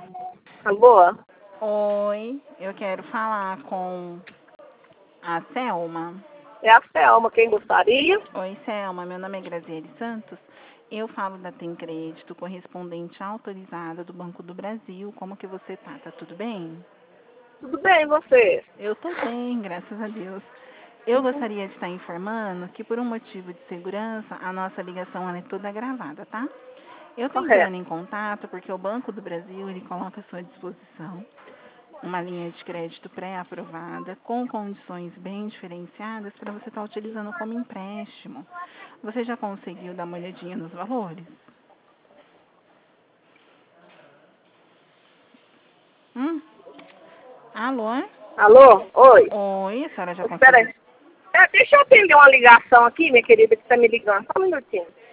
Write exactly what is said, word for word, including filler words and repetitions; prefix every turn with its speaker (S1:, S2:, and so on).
S1: Alô?
S2: Oi, eu quero falar com a Selma.
S1: É a Selma, quem gostaria?
S2: Oi, Selma, meu nome é Graziele Santos. Eu falo da Tem Crédito, correspondente autorizada do Banco do Brasil. Como que você tá? Tá tudo bem?
S1: Tudo bem, e você?
S2: Eu tô bem, graças a Deus. Eu gostaria de estar informando que, por um motivo de segurança, a nossa ligação ela é toda gravada, tá? Eu estou entrando
S1: Correto.
S2: em contato porque o Banco do Brasil ele coloca à sua disposição uma linha de crédito pré-aprovada com condições bem diferenciadas para você estar utilizando como empréstimo. Você já conseguiu dar uma olhadinha nos valores? Hum? Alô?
S1: Alô? Oi.
S2: Oi, a senhora já
S1: Espera
S2: conseguiu?
S1: aí. É, deixa eu atender uma ligação aqui, minha querida, que está me ligando. Só um minutinho.